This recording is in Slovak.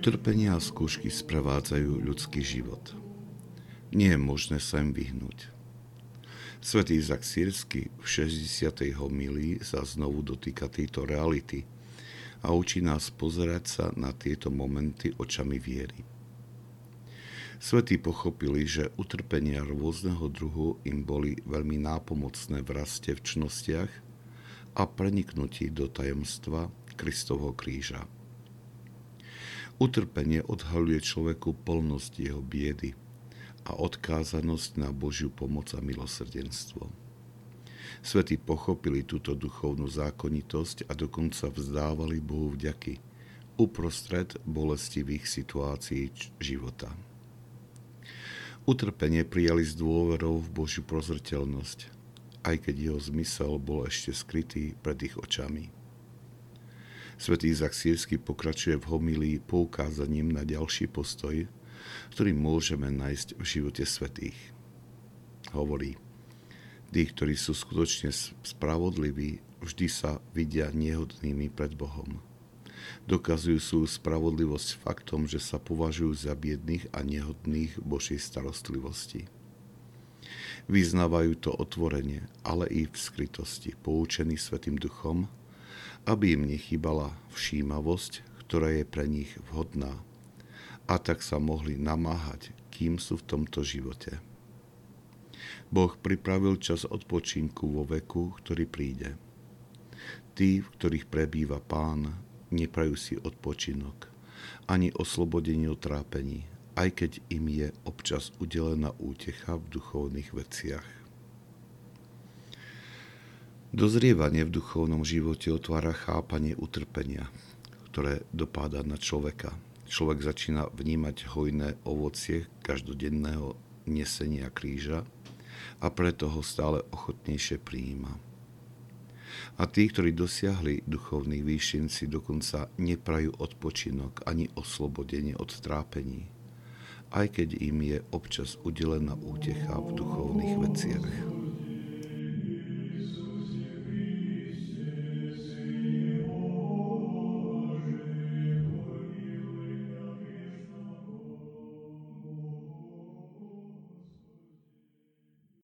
Utrpenia a skúšky sprevádzajú ľudský život. Nie je možné sa im vyhnúť. Svätý Izak Sýrsky v 60. homílii sa znovu dotýka tejto reality a učí nás pozerať sa na tieto momenty očami viery. Svätí pochopili, že utrpenia rôzneho druhu im boli veľmi nápomocné v raste v čnostiach a preniknutí do tajomstva Kristovho kríža. Utrpenie odhaľuje človeku plnosť jeho biedy a odkázanosť na Božiu pomoc a milosrdenstvo. Svätí pochopili túto duchovnú zákonitosť a dokonca vzdávali Bohu vďaky uprostred bolestivých situácií života. Utrpenie prijali s dôverou v Božiu prozreteľnosť, aj keď jeho zmysel bol ešte skrytý pred ich očami. Svätý Izak Sýrsky pokračuje v homílii poukázaním na ďalší postoj, ktorý môžeme nájsť v živote svätých. Hovorí: tí, ktorí sú skutočne spravodliví, vždy sa vidia nehodnými pred Bohom. Dokazujú svoju spravodlivosť faktom, že sa považujú za biedných a nehodných Božej starostlivosti. Vyznávajú to otvorene, ale i v skrytosti, poučení Svätým Duchom, aby im nechýbala všímavosť, ktorá je pre nich vhodná, a tak sa mohli namáhať, kým sú v tomto živote. Boh pripravil čas odpočinku vo veku, ktorý príde. Tí, v ktorých prebýva Pán, neprajú si odpočinok, ani oslobodenie od trápení, aj keď im je občas udelená útecha v duchovných veciach. Dozrievanie v duchovnom živote otvára chápanie utrpenia, ktoré dopáda na človeka. Človek začína vnímať hojné ovocie každodenného nesenia kríža a preto ho stále ochotnejšie prijíma. A tí, ktorí dosiahli duchovných výšin, si dokonca neprajú odpočinok ani oslobodenie od trápení, aj keď im je občas udelená útecha v duchovných veciach.